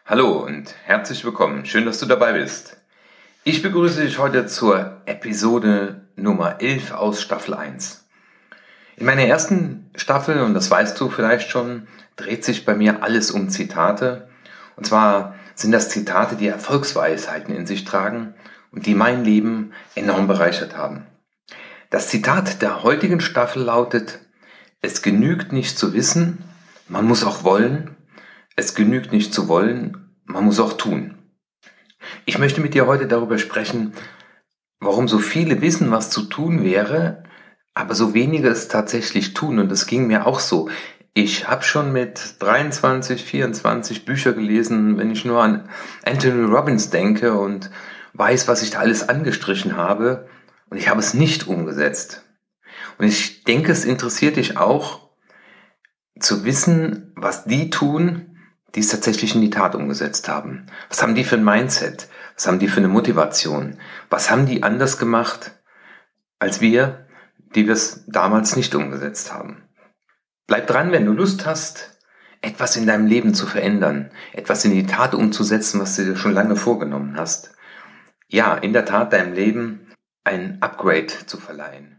Hallo und herzlich willkommen. Schön, dass du dabei bist. Ich begrüße dich heute zur Episode Nummer 11 aus Staffel 1. In meiner ersten Staffel, und das weißt du vielleicht schon, dreht sich bei mir alles um Zitate. Und zwar sind das Zitate, die Erfolgsweisheiten in sich tragen und die mein Leben enorm bereichert haben. Das Zitat der heutigen Staffel lautet: Es genügt nicht zu wissen, man muss auch wollen. Es genügt nicht zu wollen, man muss auch tun. Ich möchte mit dir heute darüber sprechen, warum so viele wissen, was zu tun wäre, aber so wenige es tatsächlich tun. Und das ging mir auch so. Ich habe schon mit 23, 24 Bücher gelesen, wenn ich nur an Anthony Robbins denke und weiß, was ich da alles angestrichen habe. Und ich habe es nicht umgesetzt. Und ich denke, es interessiert dich auch, zu wissen, was die tun, die es tatsächlich in die Tat umgesetzt haben. Was haben die für ein Mindset? Was haben die für eine Motivation? Was haben die anders gemacht als wir, die wir es damals nicht umgesetzt haben? Bleib dran, wenn du Lust hast, etwas in deinem Leben zu verändern, etwas in die Tat umzusetzen, was du dir schon lange vorgenommen hast. Ja, in der Tat deinem Leben ein Upgrade zu verleihen.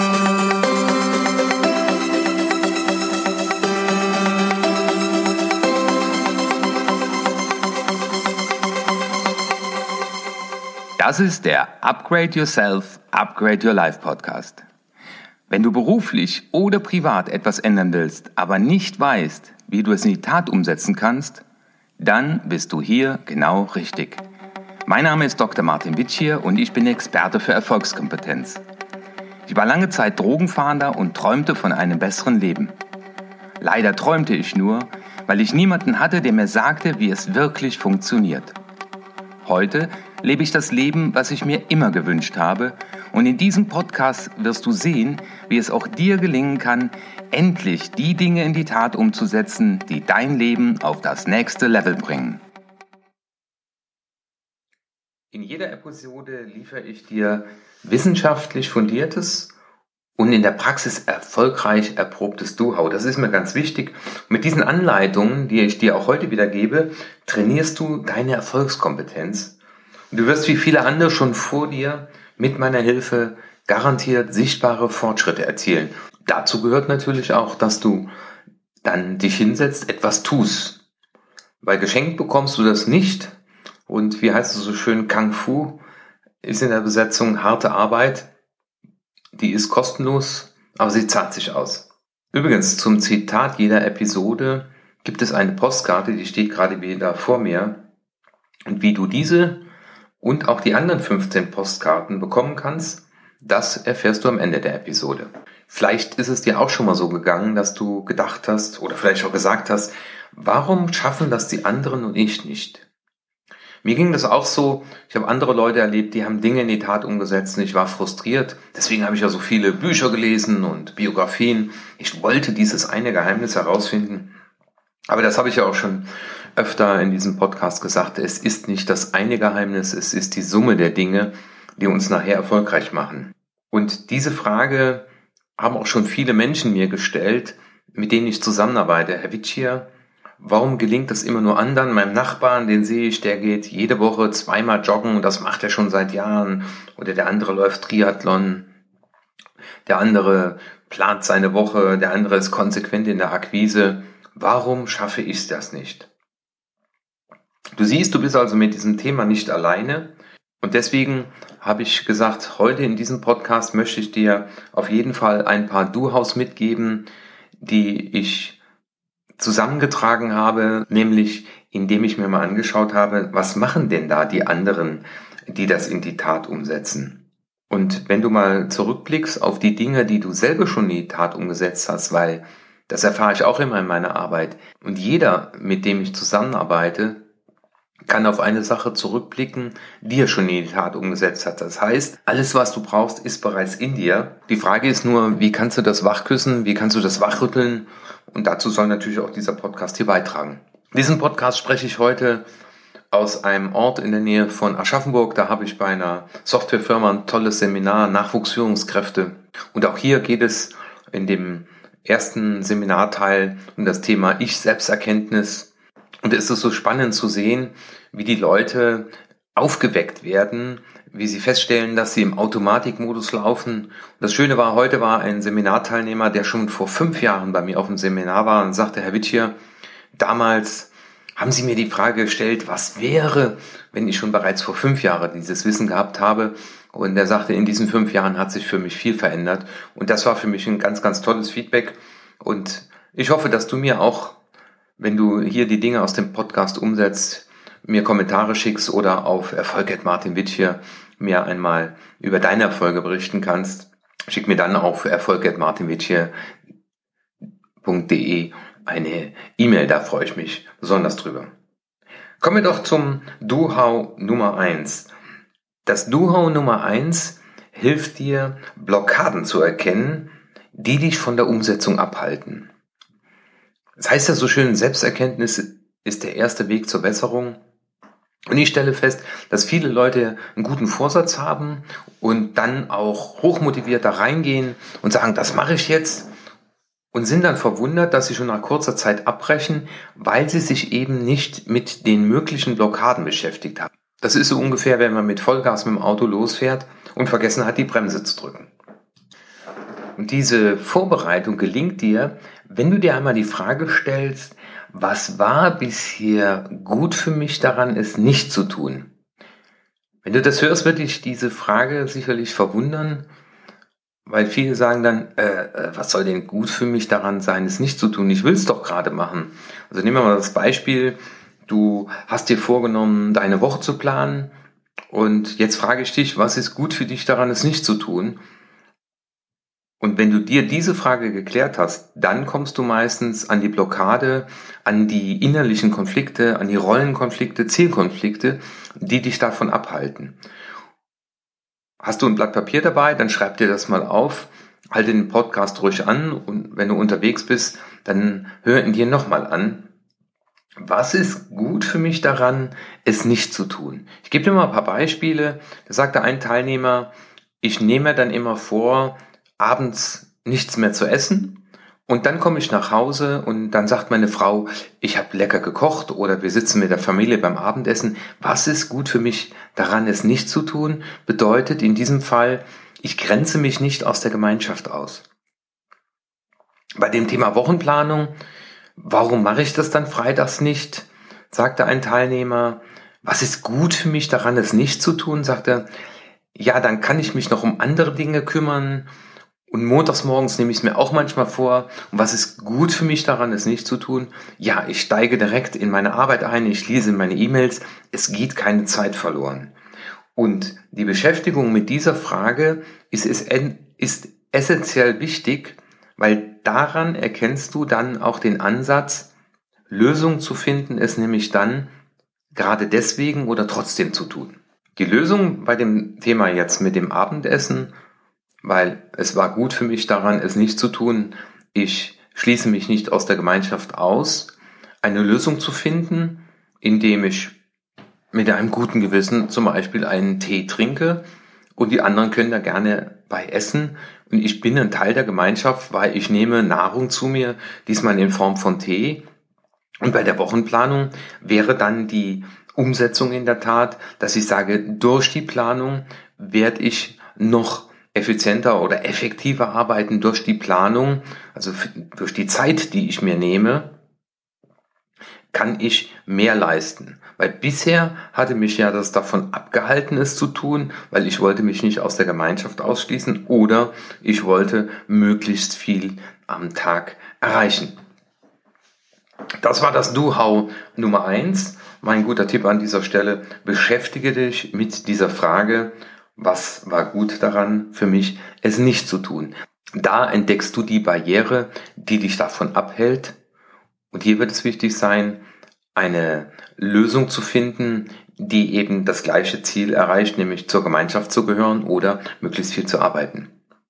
Das ist der Upgrade Yourself, Upgrade Your Life Podcast. Wenn du beruflich oder privat etwas ändern willst, aber nicht weißt, wie du es in die Tat umsetzen kannst, dann bist du hier genau richtig. Mein Name ist Dr. Martin Witschier und ich bin Experte für Erfolgskompetenz. Ich war lange Zeit Drogenfahnder und träumte von einem besseren Leben. Leider träumte ich nur, weil ich niemanden hatte, der mir sagte, wie es wirklich funktioniert. Heute lebe ich das Leben, was ich mir immer gewünscht habe, und in diesem Podcast wirst du sehen, wie es auch dir gelingen kann, endlich die Dinge in die Tat umzusetzen, die dein Leben auf das nächste Level bringen. In jeder Episode liefere ich dir wissenschaftlich fundiertes und in der Praxis erfolgreich erprobtes Know-how. Das ist mir ganz wichtig. Mit diesen Anleitungen, die ich dir auch heute wieder gebe, trainierst du deine Erfolgskompetenz. Und du wirst wie viele andere schon vor dir mit meiner Hilfe garantiert sichtbare Fortschritte erzielen. Dazu gehört natürlich auch, dass du dann dich hinsetzt, etwas tust. Weil geschenkt bekommst du das nicht. Und wie heißt es so schön, Kung Fu ist in der Besetzung harte Arbeit. Die ist kostenlos, aber sie zahlt sich aus. Übrigens, zum Zitat jeder Episode gibt es eine Postkarte, die steht gerade wieder vor mir. Und wie du diese und auch die anderen 15 Postkarten bekommen kannst, das erfährst du am Ende der Episode. Vielleicht ist es dir auch schon mal so gegangen, dass du gedacht hast oder vielleicht auch gesagt hast, warum schaffen das die anderen und ich nicht? Mir ging das auch so, ich habe andere Leute erlebt, die haben Dinge in die Tat umgesetzt und ich war frustriert. Deswegen habe ich ja so viele Bücher gelesen und Biografien. Ich wollte dieses eine Geheimnis herausfinden. Aber das habe ich ja auch schon öfter in diesem Podcast gesagt. Es ist nicht das eine Geheimnis, es ist die Summe der Dinge, die uns nachher erfolgreich machen. Und diese Frage haben auch schon viele Menschen mir gestellt, mit denen ich zusammenarbeite. Herr Witschier, warum gelingt das immer nur anderen? Meinem Nachbarn, den sehe ich, der geht jede Woche 2-mal joggen, das macht er schon seit Jahren. Oder der andere läuft Triathlon. Der andere plant seine Woche, der andere ist konsequent in der Akquise. Warum schaffe ich das nicht? Du siehst, du bist also mit diesem Thema nicht alleine. Und deswegen habe ich gesagt, heute in diesem Podcast möchte ich dir auf jeden Fall ein paar Do-Haus mitgeben, die ich zusammengetragen habe, nämlich indem ich mir mal angeschaut habe, was machen denn da die anderen, die das in die Tat umsetzen. Und wenn du mal zurückblickst auf die Dinge, die du selber schon in die Tat umgesetzt hast, weil das erfahre ich auch immer in meiner Arbeit. Und jeder, mit dem ich zusammenarbeite, kann auf eine Sache zurückblicken, die er schon in die Tat umgesetzt hat. Das heißt, alles, was du brauchst, ist bereits in dir. Die Frage ist nur, wie kannst du das wachküssen, wie kannst du das wachrütteln? Und dazu soll natürlich auch dieser Podcast hier beitragen. In diesem Podcast spreche ich heute aus einem Ort in der Nähe von Aschaffenburg. Da habe ich bei einer Softwarefirma ein tolles Seminar, Nachwuchsführungskräfte. Und auch hier geht es in dem ersten Seminarteil um das Thema Ich-Selbsterkenntnis. Und es ist so spannend zu sehen, wie die Leute aufgeweckt werden, wie sie feststellen, dass sie im Automatikmodus laufen. Und das Schöne war, heute war ein Seminarteilnehmer, der schon vor 5 Jahren bei mir auf dem Seminar war und sagte, Herr Witschier, damals haben Sie mir die Frage gestellt, was wäre, wenn ich schon bereits vor 5 Jahren dieses Wissen gehabt habe? Und er sagte, in diesen 5 Jahren hat sich für mich viel verändert. Und das war für mich ein ganz, ganz tolles Feedback. Und ich hoffe, dass du mir auch, wenn du hier die Dinge aus dem Podcast umsetzt, mir Kommentare schickst oder auf Erfolg@martinwitschier mir einmal über deine Erfolge berichten kannst. Schick mir dann auf erfolg@martinwitschier.de eine E-Mail, da freue ich mich besonders drüber. Kommen wir doch zum Do-How Nummer 1. Das Do-How Nummer 1 hilft dir, Blockaden zu erkennen, die dich von der Umsetzung abhalten. Das heißt ja so schön, Selbsterkenntnis ist der erste Weg zur Besserung. Und ich stelle fest, dass viele Leute einen guten Vorsatz haben und dann auch hochmotiviert da reingehen und sagen, das mache ich jetzt, und sind dann verwundert, dass sie schon nach kurzer Zeit abbrechen, weil sie sich eben nicht mit den möglichen Blockaden beschäftigt haben. Das ist so ungefähr, wenn man mit Vollgas mit dem Auto losfährt und vergessen hat, die Bremse zu drücken. Und diese Vorbereitung gelingt dir, wenn du dir einmal die Frage stellst, was war bisher gut für mich daran, es nicht zu tun? Wenn du das hörst, wird dich diese Frage sicherlich verwundern, weil viele sagen dann, was soll denn gut für mich daran sein, es nicht zu tun? Ich will es doch gerade machen. Also nehmen wir mal das Beispiel, du hast dir vorgenommen, deine Woche zu planen und jetzt frage ich dich, was ist gut für dich daran, es nicht zu tun? Und wenn du dir diese Frage geklärt hast, dann kommst du meistens an die Blockade, an die innerlichen Konflikte, an die Rollenkonflikte, Zielkonflikte, die dich davon abhalten. Hast du ein Blatt Papier dabei, dann schreib dir das mal auf, halte den Podcast ruhig an und wenn du unterwegs bist, dann hör ihn dir nochmal an. Was ist gut für mich daran, es nicht zu tun? Ich gebe dir mal ein paar Beispiele. Da sagte ein Teilnehmer, ich nehme mir dann immer vor, abends nichts mehr zu essen. Und dann komme ich nach Hause und dann sagt meine Frau, ich habe lecker gekocht oder wir sitzen mit der Familie beim Abendessen. Was ist gut für mich daran, es nicht zu tun? Bedeutet in diesem Fall, ich grenze mich nicht aus der Gemeinschaft aus. Bei dem Thema Wochenplanung, warum mache ich das dann freitags nicht? Sagte ein Teilnehmer. Was ist gut für mich daran, es nicht zu tun? Sagte, ja, dann kann ich mich noch um andere Dinge kümmern. Und montags morgens nehme ich es mir auch manchmal vor. Und was ist gut für mich daran, es nicht zu tun? Ja, ich steige direkt in meine Arbeit ein, ich lese meine E-Mails. Es geht keine Zeit verloren. Und die Beschäftigung mit dieser Frage ist essentiell wichtig, weil daran erkennst du dann auch den Ansatz, Lösung zu finden, es nämlich dann gerade deswegen oder trotzdem zu tun. Die Lösung bei dem Thema jetzt mit dem Abendessen, weil es war gut für mich daran, es nicht zu tun, ich schließe mich nicht aus der Gemeinschaft aus, eine Lösung zu finden, indem ich mit einem guten Gewissen zum Beispiel einen Tee trinke und die anderen können da gerne bei essen und ich bin ein Teil der Gemeinschaft, weil ich nehme Nahrung zu mir, diesmal in Form von Tee. Und bei der Wochenplanung wäre dann die Umsetzung in der Tat, dass ich sage, durch die Planung werde ich noch effizienter oder effektiver arbeiten durch die Planung, also durch die Zeit, die ich mir nehme, kann ich mehr leisten. Weil bisher hatte mich ja das davon abgehalten, es zu tun, weil ich wollte mich nicht aus der Gemeinschaft ausschließen oder ich wollte möglichst viel am Tag erreichen. Das war das Do-How Nummer 1. Mein guter Tipp an dieser Stelle, beschäftige dich mit dieser Frage, was war gut daran für mich, es nicht zu tun. Da entdeckst du die Barriere, die dich davon abhält. Und hier wird es wichtig sein, eine Lösung zu finden, die eben das gleiche Ziel erreicht, nämlich zur Gemeinschaft zu gehören oder möglichst viel zu arbeiten.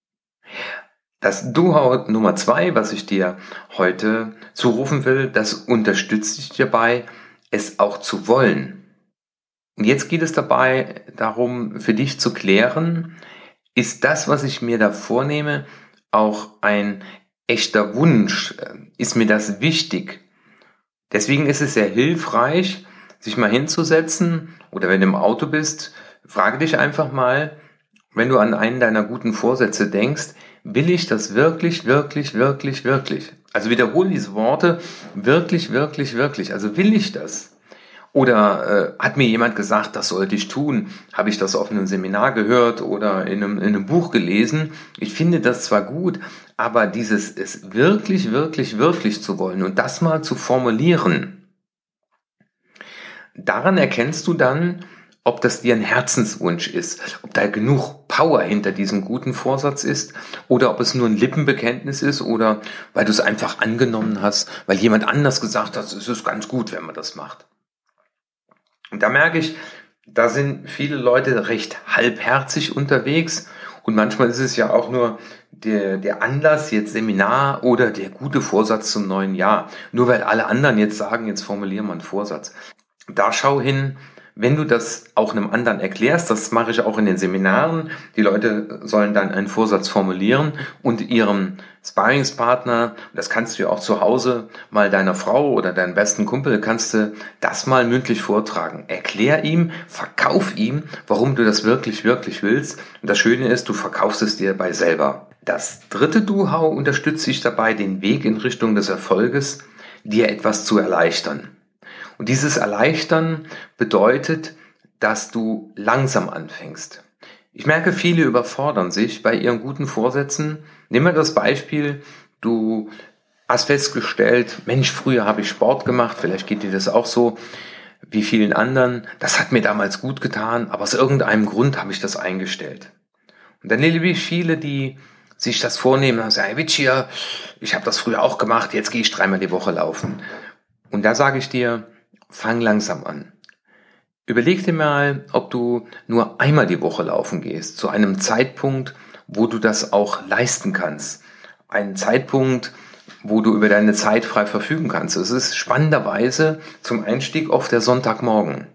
Das Do-How Nummer 2, was ich dir heute zurufen will, das unterstützt dich dabei, es auch zu wollen. Und jetzt geht es dabei darum, für dich zu klären, ist das, was ich mir da vornehme, auch ein echter Wunsch? Ist mir das wichtig? Deswegen ist es sehr hilfreich, sich mal hinzusetzen oder wenn du im Auto bist, frage dich einfach mal, wenn du an einen deiner guten Vorsätze denkst, will ich das wirklich, wirklich, wirklich, wirklich? Also wiederhole diese Worte, wirklich, wirklich, wirklich. Also will ich das? Oder hat mir jemand gesagt, das sollte ich tun? Habe ich das auf einem Seminar gehört oder in einem Buch gelesen? Ich finde das zwar gut, aber dieses es wirklich, wirklich, wirklich zu wollen und das mal zu formulieren, daran erkennst du dann, ob das dir ein Herzenswunsch ist, ob da genug Power hinter diesem guten Vorsatz ist oder ob es nur ein Lippenbekenntnis ist oder weil du es einfach angenommen hast, weil jemand anders gesagt hat, es ist ganz gut, wenn man das macht. Und da merke ich, da sind viele Leute recht halbherzig unterwegs und manchmal ist es ja auch nur der Anlass, jetzt Seminar oder der gute Vorsatz zum neuen Jahr. Nur weil alle anderen jetzt sagen, jetzt formulieren wir einen Vorsatz. Da schau hin, wenn du das auch einem anderen erklärst, das mache ich auch in den Seminaren, die Leute sollen dann einen Vorsatz formulieren und ihrem Sparringspartner, das kannst du ja auch zu Hause mal deiner Frau oder deinem besten Kumpel, kannst du das mal mündlich vortragen. Erklär ihm, verkauf ihm, warum du das wirklich, wirklich willst. Und das Schöne ist, du verkaufst es dir bei selber. Das dritte Do-How unterstützt dich dabei, den Weg in Richtung des Erfolges, dir etwas zu erleichtern. Und dieses Erleichtern bedeutet, dass du langsam anfängst. Ich merke, viele überfordern sich bei ihren guten Vorsätzen. Nehmen wir das Beispiel, du hast festgestellt, Mensch, früher habe ich Sport gemacht, vielleicht geht dir das auch so wie vielen anderen. Das hat mir damals gut getan, aber aus irgendeinem Grund habe ich das eingestellt. Und dann erlebe ich viele, die sich das vornehmen und sagen, hey, Witschir, ich habe das früher auch gemacht, jetzt gehe ich 3-mal die Woche laufen. Und da sage ich dir, fang langsam an. Überleg dir mal, ob du nur einmal die Woche laufen gehst, zu einem Zeitpunkt, wo du das auch leisten kannst. Ein Zeitpunkt, wo du über deine Zeit frei verfügen kannst. Es ist spannenderweise zum Einstieg oft der Sonntagmorgen.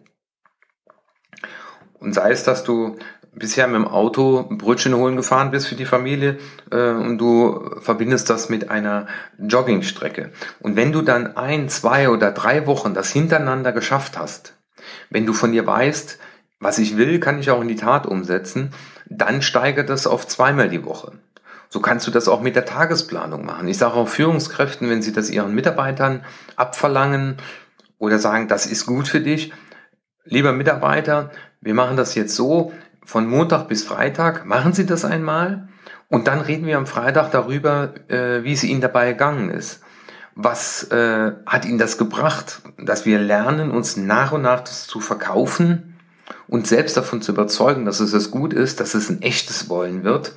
Und sei es, dass du bisher mit dem Auto Brötchen holen gefahren bist für die Familie und du verbindest das mit einer Joggingstrecke. Und wenn du dann 1, 2 oder 3 Wochen das hintereinander geschafft hast, wenn du von dir weißt, was ich will, kann ich auch in die Tat umsetzen, dann steigert das auf 2-mal die Woche. So kannst du das auch mit der Tagesplanung machen. Ich sage auch Führungskräften, wenn sie das ihren Mitarbeitern abverlangen oder sagen, das ist gut für dich, lieber Mitarbeiter, wir machen das jetzt so, von Montag bis Freitag machen Sie das einmal und dann reden wir am Freitag darüber, wie es Ihnen dabei gegangen ist. Was hat Ihnen das gebracht, dass wir lernen, uns nach und nach das zu verkaufen und selbst davon zu überzeugen, dass es das gut ist, dass es ein echtes Wollen wird.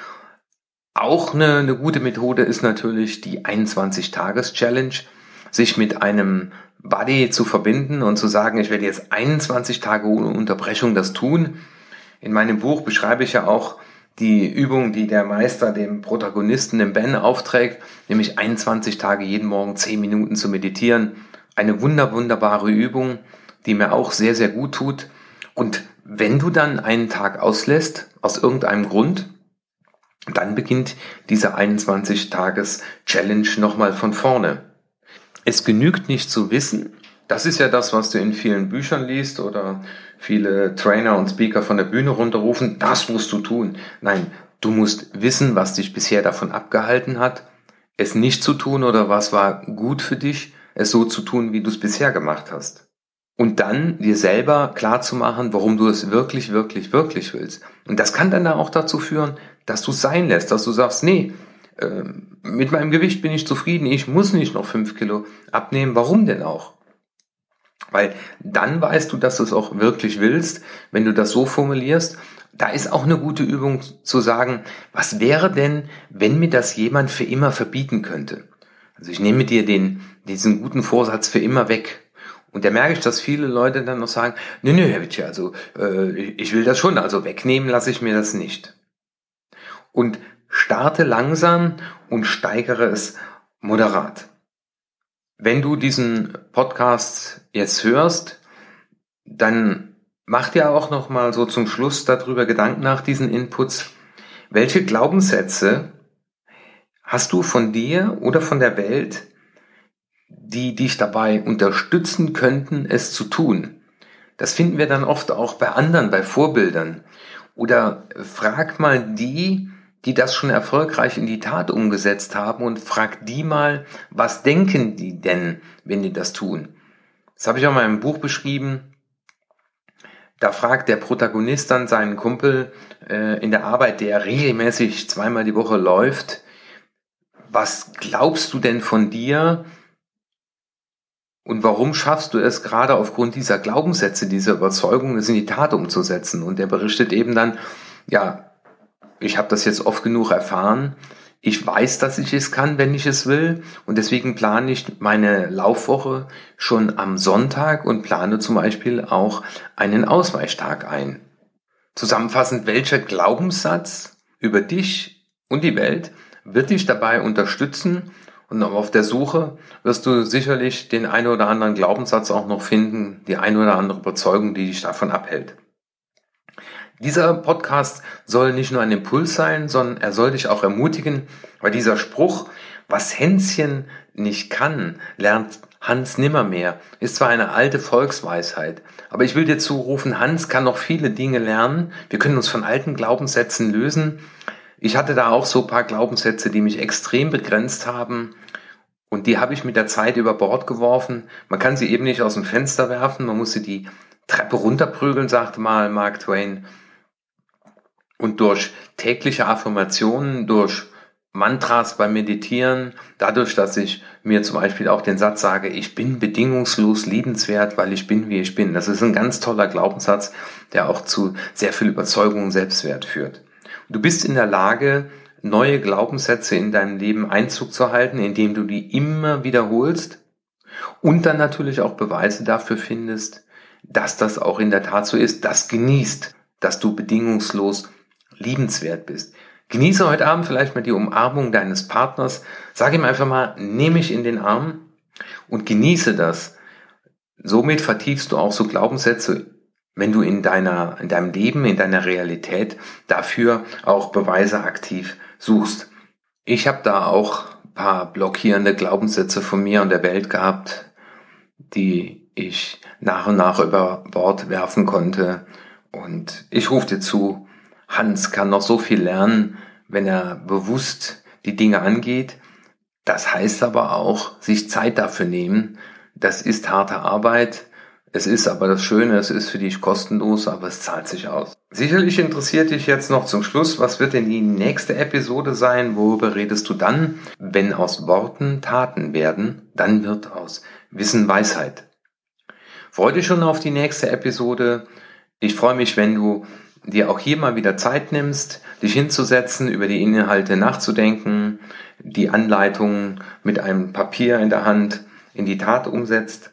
Auch eine gute Methode ist natürlich die 21-Tages-Challenge, sich mit einem Buddy zu verbinden und zu sagen, ich werde jetzt 21 Tage ohne Unterbrechung das tun. In meinem Buch beschreibe ich ja auch die Übung, die der Meister dem Protagonisten, dem Ben, aufträgt, nämlich 21 Tage jeden Morgen 10 Minuten zu meditieren. Eine wunderbare Übung, die mir auch sehr, sehr gut tut. Und wenn du dann einen Tag auslässt, aus irgendeinem Grund, dann beginnt diese 21-Tages-Challenge nochmal von vorne. Es genügt nicht zu wissen, das ist ja das, was du in vielen Büchern liest oder viele Trainer und Speaker von der Bühne runterrufen, das musst du tun. Nein, du musst wissen, was dich bisher davon abgehalten hat, es nicht zu tun oder was war gut für dich, es so zu tun, wie du es bisher gemacht hast. Und dann dir selber klar zu machen, warum du es wirklich, wirklich, wirklich willst. Und das kann dann auch dazu führen, dass du es sein lässt, dass du sagst, nee, mit meinem Gewicht bin ich zufrieden, ich muss nicht noch 5 Kilo abnehmen, warum denn auch? Weil dann weißt du, dass du es auch wirklich willst, wenn du das so formulierst. Da ist auch eine gute Übung zu sagen, was wäre denn, wenn mir das jemand für immer verbieten könnte? Also ich nehme dir diesen guten Vorsatz für immer weg. Und da merke ich, dass viele Leute dann noch sagen, nö, Herr Witsche, also ich will das schon, also wegnehmen lasse ich mir das nicht. Und starte langsam und steigere es moderat. Wenn du diesen Podcast jetzt hörst, dann mach dir auch noch mal so zum Schluss darüber Gedanken nach diesen Inputs. Welche Glaubenssätze hast du von dir oder von der Welt, die dich dabei unterstützen könnten, es zu tun. Das finden wir dann oft auch bei anderen, bei Vorbildern. Oder frag mal die das schon erfolgreich in die Tat umgesetzt haben und frag die mal, was denken die denn, wenn die das tun? Das habe ich auch mal im Buch beschrieben. Da fragt der Protagonist dann seinen Kumpel in der Arbeit, der regelmäßig 2-mal die Woche läuft, was glaubst du denn von dir und warum schaffst du es gerade aufgrund dieser Glaubenssätze, dieser Überzeugung, es in die Tat umzusetzen? Und der berichtet eben dann, ja, ich habe das jetzt oft genug erfahren. Ich weiß, dass ich es kann, wenn ich es will. Und deswegen plane ich meine Laufwoche schon am Sonntag und plane zum Beispiel auch einen Ausweichtag ein. Zusammenfassend, welcher Glaubenssatz über dich und die Welt wird dich dabei unterstützen? Und auf der Suche wirst du sicherlich den einen oder anderen Glaubenssatz auch noch finden, die eine oder andere Überzeugung, die dich davon abhält. Dieser Podcast soll nicht nur ein Impuls sein, sondern er soll dich auch ermutigen, weil dieser Spruch, was Hänschen nicht kann, lernt Hans nimmermehr, ist zwar eine alte Volksweisheit, aber ich will dir zurufen, Hans kann noch viele Dinge lernen. Wir können uns von alten Glaubenssätzen lösen. Ich hatte da auch so ein paar Glaubenssätze, die mich extrem begrenzt haben und die habe ich mit der Zeit über Bord geworfen. Man kann sie eben nicht aus dem Fenster werfen, man muss sie die Treppe runterprügeln, sagte mal Mark Twain. Und durch tägliche Affirmationen, durch Mantras beim Meditieren, dadurch, dass ich mir zum Beispiel auch den Satz sage, ich bin bedingungslos liebenswert, weil ich bin, wie ich bin. Das ist ein ganz toller Glaubenssatz, der auch zu sehr viel Überzeugung und Selbstwert führt. Du bist in der Lage, neue Glaubenssätze in deinem Leben Einzug zu halten, indem du die immer wiederholst und dann natürlich auch Beweise dafür findest, dass das auch in der Tat so ist, das genießt, dass du bedingungslos liebenswert bist. Genieße heute Abend vielleicht mal die Umarmung deines Partners. Sag ihm einfach mal, nimm mich in den Arm und genieße das. Somit vertiefst du auch so Glaubenssätze, wenn du in deinem Leben, in deiner Realität dafür auch Beweise aktiv suchst. Ich habe da auch ein paar blockierende Glaubenssätze von mir und der Welt gehabt, die ich nach und nach über Bord werfen konnte. Und ich rufe dir zu, Hans kann noch so viel lernen, wenn er bewusst die Dinge angeht. Das heißt aber auch, sich Zeit dafür nehmen. Das ist harte Arbeit. Es ist aber das Schöne, es ist für dich kostenlos, aber es zahlt sich aus. Sicherlich interessiert dich jetzt noch zum Schluss, was wird denn die nächste Episode sein? Worüber redest du dann? Wenn aus Worten Taten werden, dann wird aus Wissen Weisheit. Freu dich schon auf die nächste Episode. Ich freue mich, wenn du dir auch hier mal wieder Zeit nimmst, dich hinzusetzen, über die Inhalte nachzudenken, die Anleitungen mit einem Papier in der Hand in die Tat umsetzt.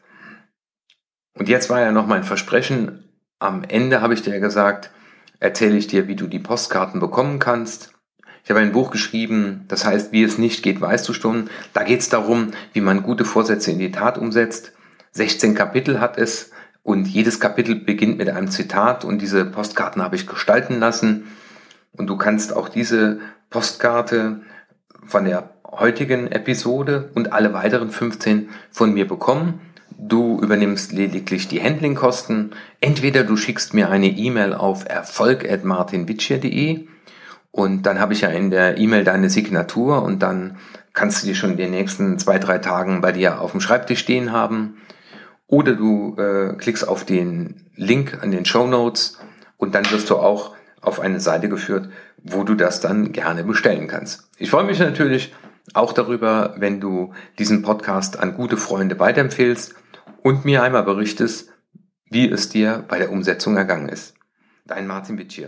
Und jetzt war ja noch mein Versprechen, am Ende habe ich dir gesagt, erzähle ich dir, wie du die Postkarten bekommen kannst. Ich habe ein Buch geschrieben, das heißt, wie es nicht geht, weißt du schon. Da geht es darum, wie man gute Vorsätze in die Tat umsetzt. 16 Kapitel hat es. Und jedes Kapitel beginnt mit einem Zitat und diese Postkarten habe ich gestalten lassen. Und du kannst auch diese Postkarte von der heutigen Episode und alle weiteren 15 von mir bekommen. Du übernimmst lediglich die Handlingkosten. Entweder du schickst mir eine E-Mail auf erfolg@martinvicia.de und dann habe ich ja in der E-Mail deine Signatur und dann kannst du die schon in den nächsten 2-3 Tagen bei dir auf dem Schreibtisch stehen haben. Oder du klickst auf den Link an den Shownotes und dann wirst du auch auf eine Seite geführt, wo du das dann gerne bestellen kannst. Ich freue mich natürlich auch darüber, wenn du diesen Podcast an gute Freunde weiterempfehlst und mir einmal berichtest, wie es dir bei der Umsetzung ergangen ist. Dein Martin Vicia.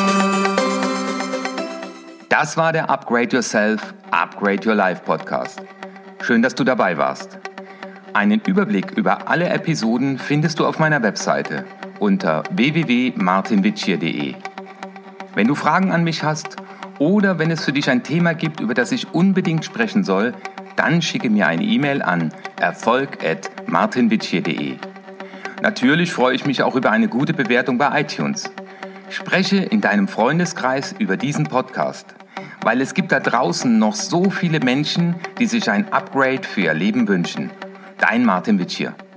Das war der Upgrade Yourself, Upgrade Your Life Podcast. Schön, dass du dabei warst. Einen Überblick über alle Episoden findest du auf meiner Webseite unter www.martinvicia.de. Wenn du Fragen an mich hast oder wenn es für dich ein Thema gibt, über das ich unbedingt sprechen soll, dann schicke mir eine E-Mail an erfolg@martinvicia.de. Natürlich freue ich mich auch über eine gute Bewertung bei iTunes. Spreche in deinem Freundeskreis über diesen Podcast, weil es gibt da draußen noch so viele Menschen, die sich ein Upgrade für ihr Leben wünschen. Dein Martin Witsch hier.